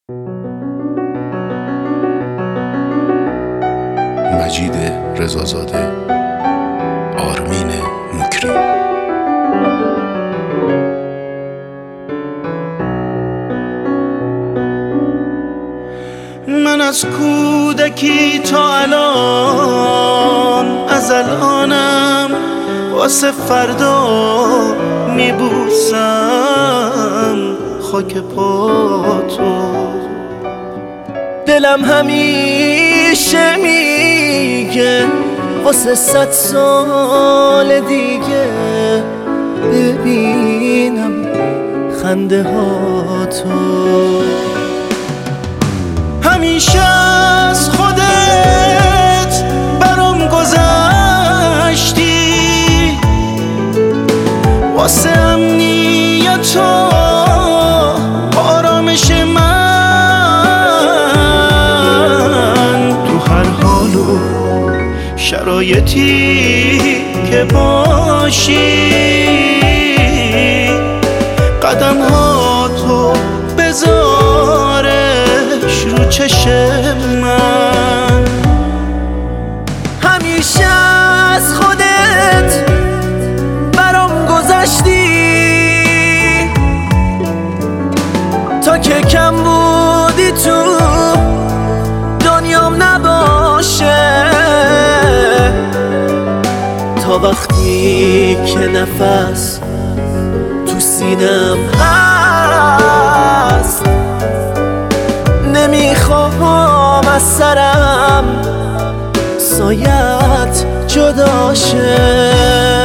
مجید رضازاده، آرمین مکری. من از کودکی تا الان، از الانم واسه فردا میبوسم خاک پاتو. دلم همیشه میگه واسه 100 سال دیگه ببینم خنده هاتو. همیشه از خودت برام گذشتی، واسه امنیت و آرامش من. تو هر حال و شرایطی که باشی، قدم هاتو بذارش رو چشم من. همیشه از خودت برام گذشتی، تا که کم بودی تو دنیام نباشه، تا وقتی که نفس تو سینم هست نمیخوام از سرم سایت جدا شه.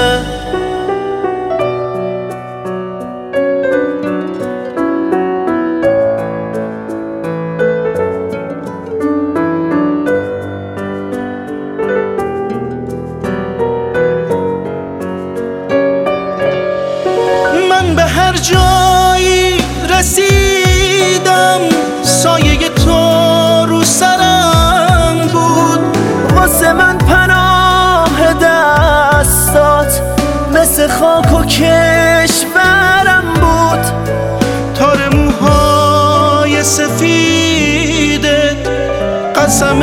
من به هر جایی رسیدم سایه تو رو سرم بود، واسه من پناه دستات مثل خاک و کشورم بود. تار موهای سفیدت قسم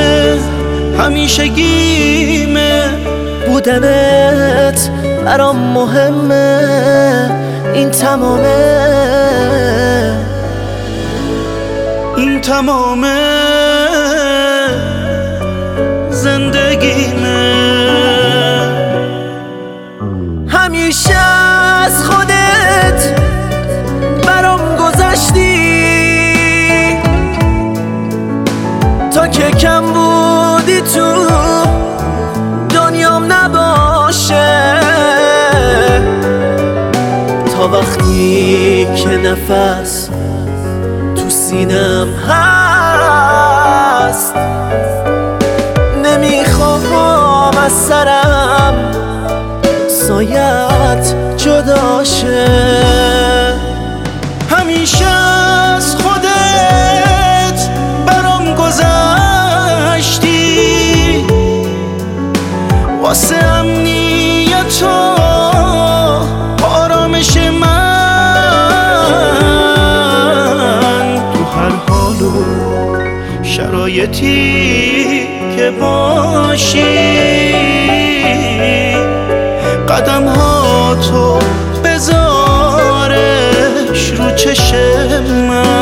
همیشگیمه. بودنت برام مهمه، این تمامه، این تمامه زندگیمه. همیشه از خودت برام گذشتی، تا که کم بودی تو دنیام نباشه، تا وقتی که نفس تو سینم هست نمیخوام از سرم سایت جدا شه. همیشه از خودت برام گذشتی، واسه امنیت و آرامش من. تو هر حال و شرایطی که باشی، قدم هاتو بذارش رو چشم من.